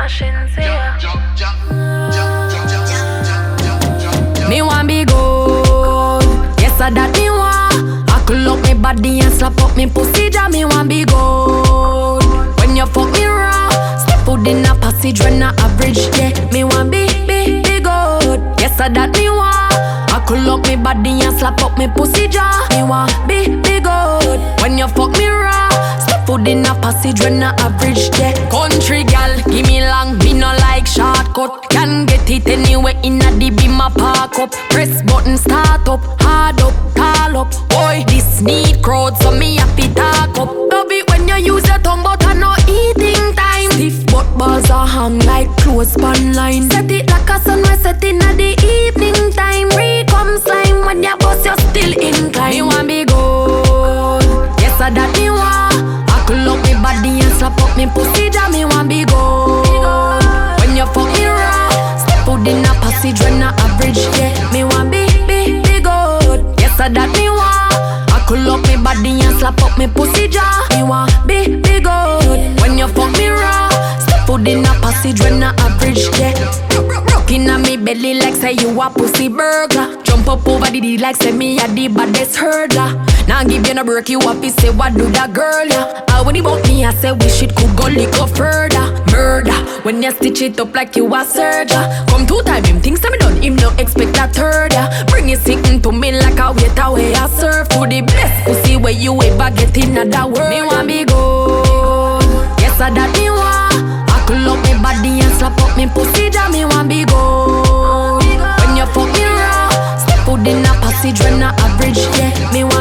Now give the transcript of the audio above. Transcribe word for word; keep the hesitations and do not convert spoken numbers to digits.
machines here. Me want be good. Yes, I that me want. I could up me body and slap up me pussy. Ja, me want be good. When you fuck me raw, step foot in a passage when I average. Yeah, me want be, be, be good. Yes, I that me want. I could up me body and slap up me pussy. Ja, me want be, be good. When you fuck me raw, step foot in a passage when I average. Yeah, country gal, give me long, me no like shortcut. Can get it anywhere in a the beam a park up. Press button start up, hard up, tall up. Boy, this need crowd so me happy talk up. Love it when you use your tongue but I no eating time. Stiff butt balls are hung like clothespan line. Set it like a sunrise set in a the evening time. Re-come slime when you bust you still inclined. Me want be good. Yes, I that me want. I could up me body and slap up me pussy. Ja, me want be good. When you fuck me raw, step out in a passage when I average. Yeah, me want be, be, be good. Yes, I that me want. I could up me body and slap up me pussy. Ja, me want be, be good. When you fuck me raw, step out in a passage when I average. Yeah, rockin' on me belly like say you a pussy burglar. Jump up over the D like say me a the baddest hurdler. Now give you no break, you happy say what do that girl, yeah. I when about me, I say wish it could go little further. Murder, when you stitch it up like you a surgeon. Come two time, him thinks I'm done, him no expect a third, yeah. Bring it sitting to me like a waiter where I serve. For the best pussy where you ever get in that world. Me want be good, yes I that me want. I could up me body and slap up me pussy. Ja, me want be good. When you fuck me raw, step out in a passage when I average, yeah. Me want